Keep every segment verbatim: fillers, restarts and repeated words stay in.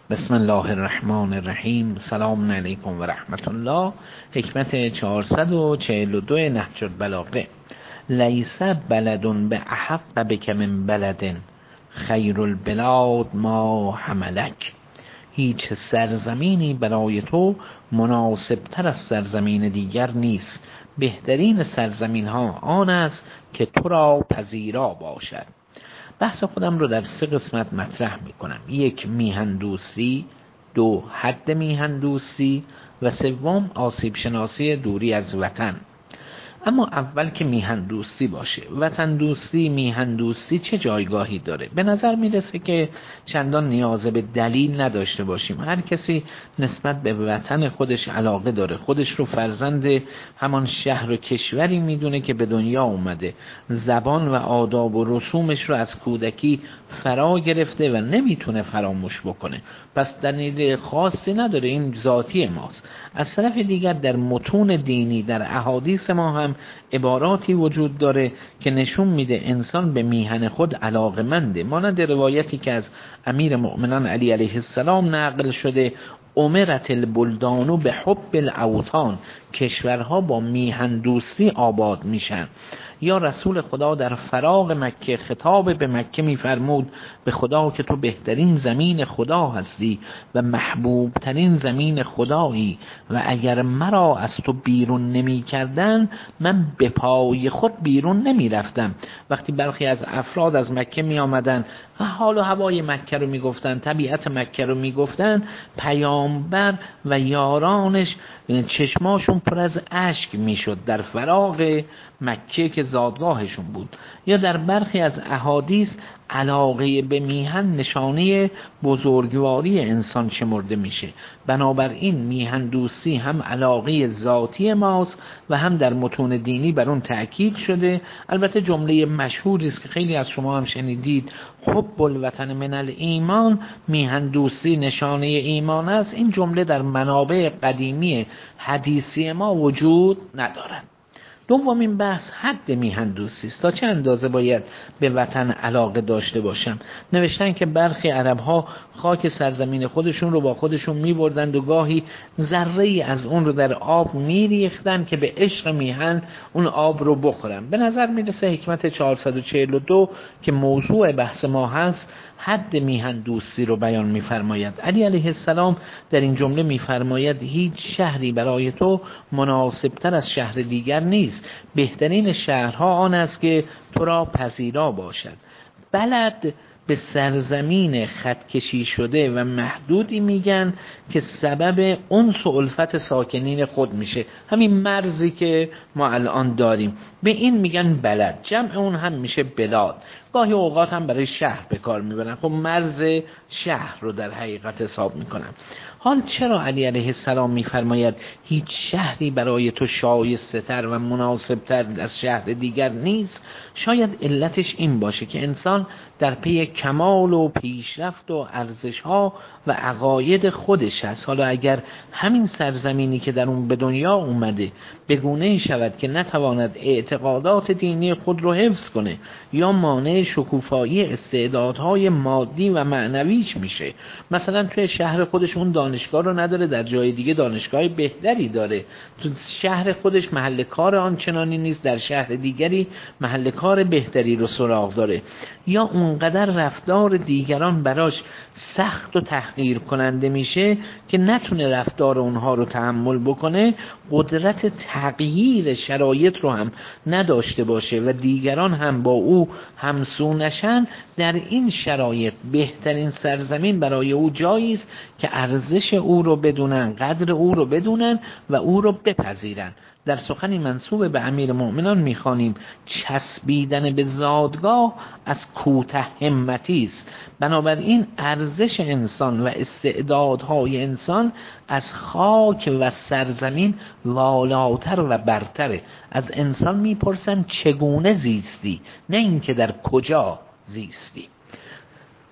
بسم الله الرحمن الرحیم. سلام علیکم و رحمت الله. حکمت چهارصد و چهل و دو نهج البلاغه. لیس بلد به احق بک من بلد، خیر البلاد ما حملک. هیچ سرزمینی برای تو مناسب تر از سرزمین دیگر نیست. بهترین سرزمین ها آن است که تو را پذیرا باشد. بحث خودم رو در سه قسمت مطرح میکنم: یک، میهن دوستی; دو، حد میهن دوستی; و سوم، آسیب شناسی دوری از وطن. اما اول که میهن دوستی باشه، وطن دوستی، میهن دوستی چه جایگاهی داره؟ به نظر میرسه که چندان نیاز به دلیل نداشته باشیم. هر کسی نسبت به وطن خودش علاقه داره، خودش رو فرزند همان شهر و کشوری میدونه که به دنیا اومده، زبان و آداب و رسومش رو از کودکی فرا گرفته و نمیتونه فراموش بکنه. پس دلیل خاصی نداره، این ذاتی ماست. از طرف دیگر در متون دینی، در احادیث ما هم عباراتی وجود داره که نشون میده انسان به میهن خود علاقمنده. مانند روایتی که از امیر مؤمنان علی علیه السلام نقل شده: امرت البلدان به حب الاوطان، کشورها با میهن دوستی آباد میشن. یا رسول خدا در فراق مکه خطاب به مکه میفرمود: به خدا که تو بهترین زمین خدا هستی و محبوب ترین زمین خدایی، و اگر مرا از تو بیرون نمی کردن من به پای خود بیرون نمی رفتم. وقتی برخی از افراد از مکه می آمدن و حال و هوای مکه رو می گفتن، طبیعت مکه رو می گفتن، پیامبر و یارانش چشماشون پر از اشک می شد در فراق مکه که زادگاهشون بود. یا در برخی از احادیث علاقه به میهن نشانه بزرگواری انسان شمرده میشه. بنابراین میهن دوستی هم علاقه ذاتی ماست و هم در متون دینی بر اون تأکید شده. البته جمله مشهوری است که خیلی از شما هم شنیدید: حب الوطن من الایمان، میهن دوستی نشانه ایمان است. این جمله در منابع قدیمی حدیثی ما وجود ندارد. دومین بحث حد میهن دوستی است. تا چه اندازه باید به وطن علاقه داشته باشم؟ نوشتن که برخی عرب‌ها خاک سرزمین خودشون رو با خودشون می‌بردند و گاهی ذره‌ای از اون رو در آب می‌ریختن که به عشق میهن اون آب رو بخورن. به نظر میرسه حکمت چهارصد و چهل و دو که موضوع بحث ما هست حد میهن دوستی رو بیان می‌فرماید. علی علیه السلام در این جمله می‌فرماید: هیچ شهری برای تو مناسبتر از شهر دیگر نیست. بهترین شهرها آن است که تو را پذیرا باشد. بلد به سرزمین خط کشی شده و محدودی میگن که سبب انس و الفت ساکنین خود میشه. همین مرزی که ما الان داریم به این میگن بلد. جمع اون هم میشه بلاد. گاهی اوقات هم برای شهر به کار میبرن. خب مرز شهر رو در حقیقت حساب میکنن. حال چرا علی علیه السلام میفرماید هیچ شهری برای تو شایسته تر و مناسب تر از شهر دیگر نیست؟ شاید علتش این باشه که انسان در پی کمال و پیشرفت و ارزش‌ها و عقاید خودش هست. حالا اگر همین سرزمینی که در اون به دنیا اومده به گونه‌ای شود که نتواند اعتقادات دینی خود رو حفظ کنه یا مانع شکوفایی استعدادهای مادی و معنویش میشه، مثلا توی شهر خودش اون دانشگاه رو نداره، در جای دیگه دانشگاه بهتری داره، تو شهر خودش محل کار آنچنانی نیست، در شهر دیگری محل کار بهتری رو سراغ داره، یا اونقدر رفتار دیگران براش سخت و تحقیر کننده میشه که نتونه رفتار اونها رو تحمل بکنه، قدرت تغییر شرایط رو هم نداشته باشه و دیگران هم با او همسو نشن. در این شرایط بهترین سرزمین برای او جایی است که ارزش او رو بدونن، قدر او رو بدونن و او رو بپذیرن. در سخنی منسوب به امیر مؤمنان میخوانیم: چسبیدن به زادگاه از کوته همتی است. بنابراین ارزش انسان و استعدادهای انسان از خاک و سرزمین والاتر و برتره. از انسان میپرسن چگونه زیستی، نه اینکه در کجا زیستی.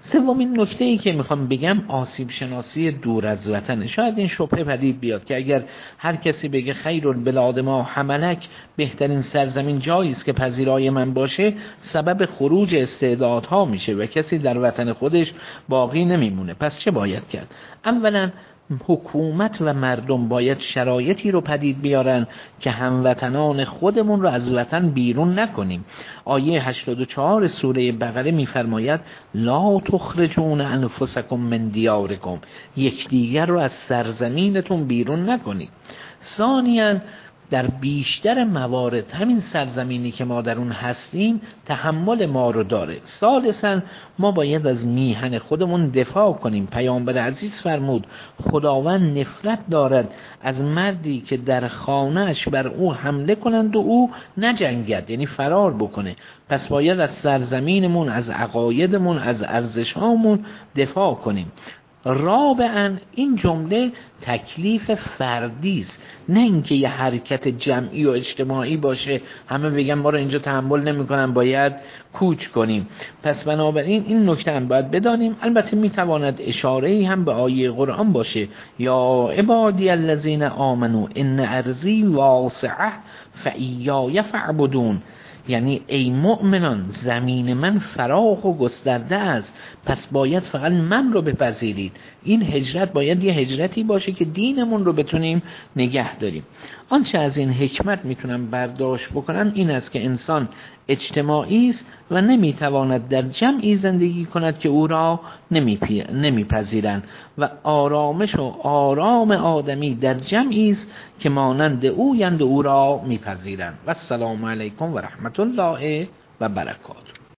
سومین نکته ای که میخوام بگم آسیب شناسی دور از وطنه. شاید این شبهه پدید بیاد که اگر هر کسی بگه خیر البلاد ما حملک، بهترین سرزمین جایی است که پذیرای من باشه، سبب خروج استعدادها میشه و کسی در وطن خودش باقی نمیمونه. پس چه باید کرد؟ اولا حکومت و مردم باید شرایطی رو پدید بیارن که هموطنان خودمون رو از وطن بیرون نکنیم. آیه هشتاد و چهار سوره بقره میفرماید لا تخرجون انفسکم من دیارکم، یکدیگر رو از سرزمینتون بیرون نکنید. ثانیاً در بیشتر موارد همین سرزمینی که ما در اون هستیم تحمل ما رو داره. ثالثاً ما باید از میهن خودمون دفاع کنیم. پیامبر عزیز فرمود خداوند نفرت دارد از مردی که در خانه‌اش بر او حمله کنند و او نجنگد، یعنی فرار بکنه. پس باید از سرزمینمون، از عقایدمون، از ارزش‌هامون دفاع کنیم. رابعاً این جمله تکلیف فردی است، نه اینکه یه حرکت جمعی و اجتماعی باشه همه بگن ما رو اینجا تحمل نمی‌کنن باید کوچ کنیم. پس بنابراین این نکته هم باید بدانیم. البته میتواند اشاره‌ای هم به آیه قرآن باشه یا عبادی الذین آمنو ان ارضی واسعه فایای فاعبدون، یعنی ای مؤمنان زمین من فراخ و گسترده است، پس باید فقط من رو بپذیرید. این هجرت باید یه هجرتی باشه که دینمون رو بتونیم نگه داریم. آنچه از این حکمت میتونم برداشت بکنم این است که انسان اجتماعی است و نمیتواند در جمعی زندگی کند که او را نمیپذیرند و آرامش و آرام آدمی در جمعی است که مانند او یند او را میپذیرند. و السلام علیکم و رحمت الله و برکاته.